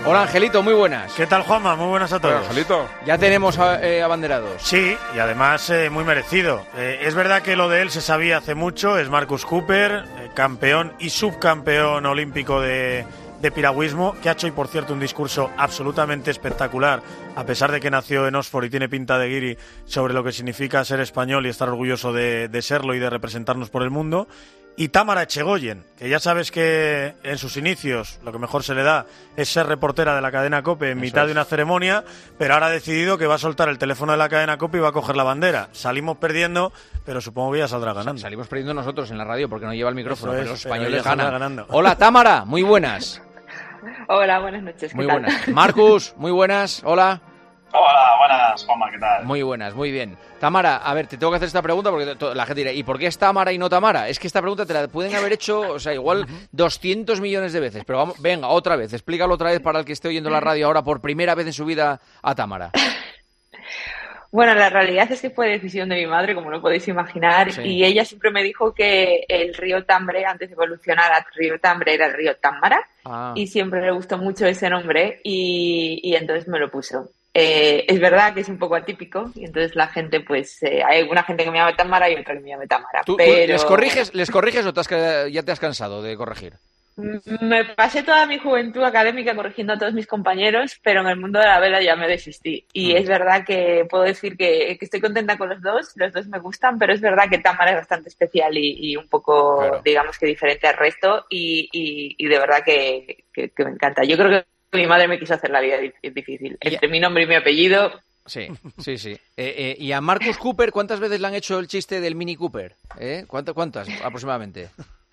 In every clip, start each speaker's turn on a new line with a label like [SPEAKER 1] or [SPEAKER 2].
[SPEAKER 1] Hola Angelito, muy buenas.
[SPEAKER 2] ¿Qué tal, Juanma? Muy buenas a todos.
[SPEAKER 3] Hola, Angelito.
[SPEAKER 1] Ya tenemos abanderados.
[SPEAKER 2] Sí, y además muy merecido. Es verdad que lo de él se sabía hace mucho, es Marcus Cooper, campeón y subcampeón olímpico de piragüismo, que ha hecho, y por cierto, un discurso absolutamente espectacular, a pesar de que nació en Oxford y tiene pinta de guiri, sobre lo que significa ser español y estar orgulloso de serlo y de representarnos por el mundo. Y Tamara Echegoyen, que ya sabes que en sus inicios lo que mejor se le da es ser reportera de la cadena COPE en mitad de una ceremonia, pero ahora ha decidido que va a soltar el teléfono de la cadena COPE y va a coger la bandera. Salimos perdiendo, pero supongo que ya saldrá ganando.
[SPEAKER 1] Salimos perdiendo nosotros en la radio porque no lleva el micrófono,
[SPEAKER 2] Eso
[SPEAKER 1] pero
[SPEAKER 2] es,
[SPEAKER 1] los españoles
[SPEAKER 2] pero
[SPEAKER 1] ganan.
[SPEAKER 2] ganando.
[SPEAKER 1] Hola Tamara, muy buenas.
[SPEAKER 4] Hola, buenas noches.
[SPEAKER 1] Muy
[SPEAKER 4] ¿qué tal?
[SPEAKER 1] buenas. Marcus, muy buenas. Hola.
[SPEAKER 5] Hola, buenas, Juanma, ¿qué tal?
[SPEAKER 1] Muy buenas, muy bien. Tamara, a ver, te tengo que hacer esta pregunta porque la gente dirá, ¿y por qué es Tamara y no Tamara? Es que esta pregunta te la pueden haber hecho, o sea, igual 200 millones de veces. Pero vamos, venga, otra vez, explícalo otra vez para el que esté oyendo la radio ahora por primera vez en su vida a Tamara.
[SPEAKER 4] Bueno, la realidad es que fue decisión de mi madre, como lo podéis imaginar,
[SPEAKER 1] Sí.
[SPEAKER 4] y ella siempre me dijo que el río Tambre, antes de evolucionar al río Tambre, era el río Támara, y siempre le gustó mucho ese nombre, y entonces me lo puso. Es verdad que es un poco atípico, y entonces la gente, pues, hay alguna gente que me llama Tamara y otra que me llama Tamara.
[SPEAKER 1] ¿Tú
[SPEAKER 4] pero
[SPEAKER 1] les corriges o ya te has cansado de corregir?
[SPEAKER 4] me pasé toda mi juventud académica corrigiendo a todos mis compañeros, pero en el mundo de la vela ya me desistí. Y es verdad que puedo decir que estoy contenta con los dos me gustan, pero es verdad que Tamara es bastante especial y un poco,
[SPEAKER 1] Claro.
[SPEAKER 4] digamos que diferente al resto, y de verdad que me encanta. Yo creo que mi madre me quiso hacer la vida difícil. Entre mi nombre y mi apellido.
[SPEAKER 1] Sí, sí, sí. ¿Y a Marcus Cooper cuántas veces le han hecho el chiste del Mini Cooper? ¿Cuántas aproximadamente?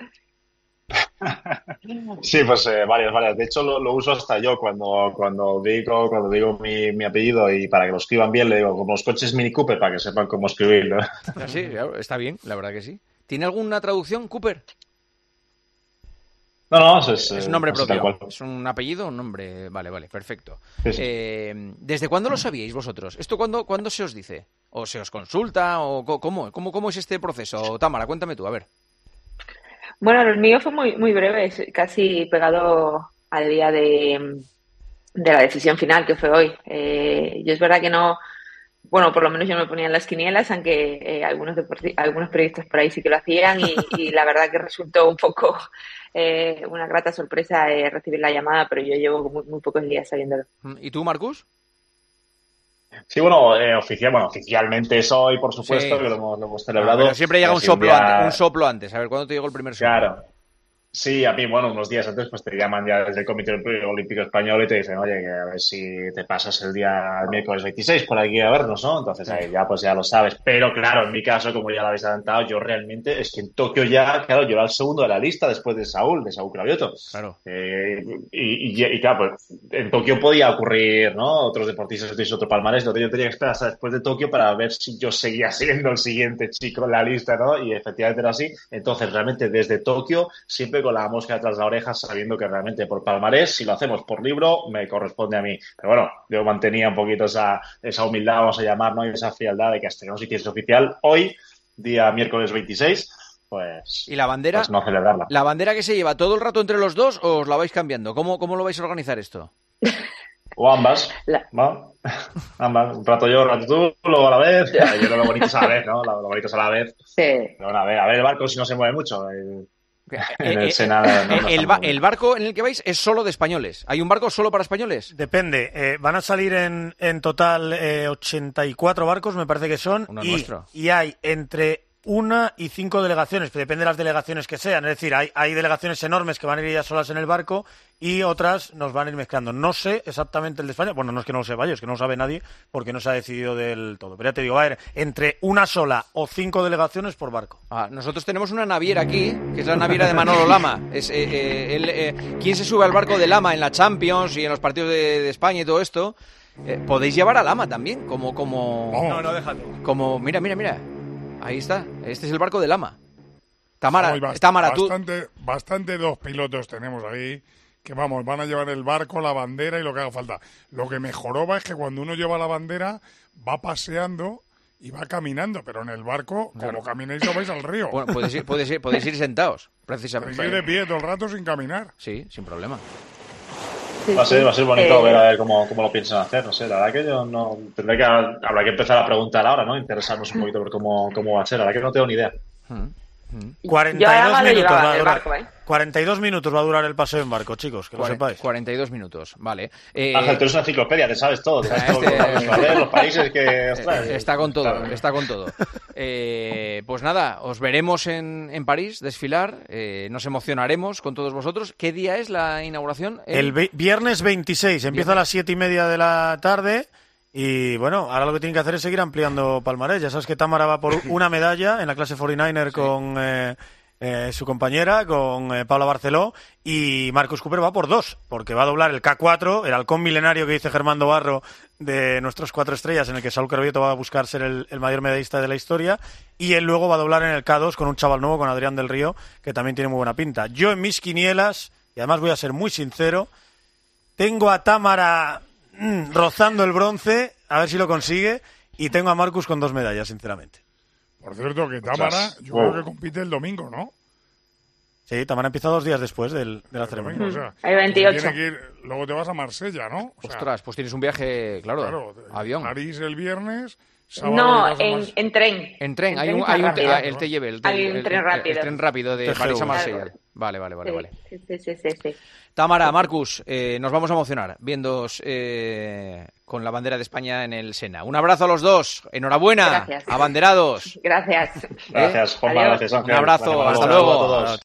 [SPEAKER 5] Sí, pues varias. De hecho, lo uso hasta yo cuando digo mi apellido, y para que lo escriban bien le digo como los coches Mini Cooper, para que sepan cómo escribirlo.
[SPEAKER 1] Sí, claro, está bien, la verdad que sí. ¿Tiene alguna traducción, Cooper?
[SPEAKER 5] No,
[SPEAKER 1] Es un nombre
[SPEAKER 5] así tal
[SPEAKER 1] propio.
[SPEAKER 5] cual.
[SPEAKER 1] ¿Es un apellido? Un nombre. Vale, perfecto.
[SPEAKER 5] Sí, sí.
[SPEAKER 1] ¿Desde cuándo lo sabíais vosotros? ¿Esto cuándo se os dice? ¿O se os consulta? ¿O cómo es este proceso? Tamara, cuéntame tú, a ver.
[SPEAKER 4] Bueno, el mío fue muy breve, casi pegado al día de la decisión final, que fue hoy. Yo es verdad que no, bueno, por lo menos yo no me ponía en las quinielas, aunque algunos periodistas por ahí sí que lo hacían, y la verdad que resultó un poco una grata sorpresa recibir la llamada, pero yo llevo muy pocos días sabiéndolo.
[SPEAKER 1] ¿Y tú, Marcus?
[SPEAKER 5] Sí, bueno, oficialmente es hoy, por supuesto,
[SPEAKER 1] Sí.
[SPEAKER 5] que lo hemos celebrado.
[SPEAKER 1] Pero siempre llega un
[SPEAKER 5] Ha sido
[SPEAKER 1] soplo antes. A ver, ¿cuándo te llegó el primer soplo?
[SPEAKER 5] Claro. Sí, a mí, bueno, unos días antes pues te llaman ya desde el Comité Olímpico Español y te dicen, oye, que a ver si te pasas el miércoles 26 por aquí a vernos, ¿no? Entonces ahí ya pues ya lo sabes. Pero claro, en mi caso, como ya lo habéis adelantado, yo realmente es que en Tokio ya, claro, yo era el segundo de la lista después de Saúl Cravioto.
[SPEAKER 1] Claro.
[SPEAKER 5] Y claro, pues en Tokio podía ocurrir, ¿no? Otros deportistas tuvieron otro palmarés, yo tenía que esperar hasta después de Tokio para ver si yo seguía siendo el siguiente chico en la lista, ¿no? Y efectivamente era así. Entonces, realmente desde Tokio, siempre con la mosca detrás de la oreja, sabiendo que realmente por palmarés, si lo hacemos por libro, me corresponde a mí. Pero bueno, yo mantenía un poquito esa humildad, vamos a llamar, ¿no? Y esa frialdad de que hasta que no se hiciese oficial hoy, día miércoles 26, pues...
[SPEAKER 1] ¿Y la bandera?
[SPEAKER 5] Pues no celebrarla.
[SPEAKER 1] ¿La bandera que se lleva todo el rato entre los dos o os la vais cambiando? ¿Cómo lo vais a organizar esto?
[SPEAKER 5] O ambas, ¿no? Ambas. Un rato yo, un rato tú, luego a la vez. Yo creo que lo bonito es a la vez, ¿no? Lo bonito es a la vez.
[SPEAKER 4] Sí.
[SPEAKER 5] Pero bueno, a ver el barco si no se mueve mucho. En el Senado.
[SPEAKER 1] El barco en el que vais es solo de españoles. ¿Hay un barco solo para españoles?
[SPEAKER 2] Depende. Van a salir en total 84 barcos, me parece que son.
[SPEAKER 1] Uno nuestro.
[SPEAKER 2] Y hay entre 1 y 5 delegaciones, pero depende de las delegaciones que sean. Es decir, hay delegaciones enormes que van a ir ellas solas en el barco y otras nos van a ir mezclando. No sé exactamente el de España. Bueno, no es que no lo sepa yo, es que no lo sabe nadie porque no se ha decidido del todo. Pero ya te digo, va a haber entre una sola o 5 delegaciones por barco.
[SPEAKER 1] Nosotros tenemos una naviera aquí, que es la naviera de Manolo Lama. ¿Quién se sube al barco de Lama en la Champions y en los partidos de España y todo esto? Podéis llevar a Lama también, como...
[SPEAKER 3] No, déjate.
[SPEAKER 1] Como, mira. Ahí está. Este es el barco de Lama. Tamara,
[SPEAKER 3] Bastante dos pilotos tenemos ahí que van a llevar el barco, la bandera y lo que haga falta. Lo que mejoró es que cuando uno lleva la bandera va paseando y va caminando, pero en el barco, como camináis, lo vais al río.
[SPEAKER 1] Bueno, podéis ir sentados, precisamente.
[SPEAKER 3] Podéis ir de pie todo el rato sin caminar.
[SPEAKER 1] Sí, sin problema.
[SPEAKER 5] Va a ser bonito ver a ver cómo lo piensan hacer, no sé, la verdad que yo no habrá que empezar a preguntar ahora, ¿no? Interesarnos un poquito por cómo va a ser, la verdad que no tengo ni idea.
[SPEAKER 2] 42 minutos va a durar.
[SPEAKER 4] Barco,
[SPEAKER 2] 42 minutos va a durar el paseo en barco, chicos, que lo sepáis.
[SPEAKER 1] 42 minutos, vale.
[SPEAKER 5] Ángel, tú eres una enciclopedia, te sabes todo. Los países que... Ostras,
[SPEAKER 1] está con todo, está con todo. Pues nada, os veremos en París desfilar, nos emocionaremos con todos vosotros. ¿Qué día es la inauguración?
[SPEAKER 2] El viernes 26, empieza a las 7:30 de la tarde. Y bueno, ahora lo que tienen que hacer es seguir ampliando palmarés. Ya sabes que Támara va por una medalla en la clase 49er con su compañera, con Paula Barceló, y Marcus Cooper va por 2, porque va a doblar el K4, el halcón milenario que dice Germán Barro de nuestros 4 estrellas, en el que Saúl Carvieto va a buscar ser el mayor medallista de la historia, y él luego va a doblar en el K2 con un chaval nuevo, con Adrián del Río, que también tiene muy buena pinta. Yo en mis quinielas, y además voy a ser muy sincero, tengo a Támara rozando el bronce, a ver si lo consigue, y tengo a Marcus con 2 medallas, sinceramente.
[SPEAKER 3] Por cierto, que Támara, yo creo que compite el domingo, ¿no?
[SPEAKER 2] Sí, Támara empieza 2 días después de la ceremonia.
[SPEAKER 3] O sea,
[SPEAKER 4] el 28.
[SPEAKER 3] tiene que ir, luego te vas a Marsella, ¿no? O sea,
[SPEAKER 1] Ostras, pues tienes un viaje, claro, avión.
[SPEAKER 3] París el viernes, sábado
[SPEAKER 4] No,
[SPEAKER 3] vas a
[SPEAKER 4] en tren.
[SPEAKER 1] En tren, hay un
[SPEAKER 4] rápido.
[SPEAKER 1] el TGV,
[SPEAKER 4] Hay un tren rápido.
[SPEAKER 1] El tren rápido de
[SPEAKER 2] TGV.
[SPEAKER 1] París a Marsella.
[SPEAKER 4] Claro.
[SPEAKER 1] Vale.
[SPEAKER 4] Sí.
[SPEAKER 1] Támara, Marcus, nos vamos a emocionar viéndoos con la bandera de España en el Sena. Un abrazo a los dos, enhorabuena,
[SPEAKER 4] Gracias.
[SPEAKER 1] abanderados.
[SPEAKER 4] Gracias.
[SPEAKER 5] Gracias, Juanma,
[SPEAKER 4] Adiós.
[SPEAKER 5] gracias, Ángel.
[SPEAKER 1] Un abrazo,
[SPEAKER 5] Gracias,
[SPEAKER 1] hasta
[SPEAKER 5] Manolo,
[SPEAKER 1] luego.
[SPEAKER 5] a todos.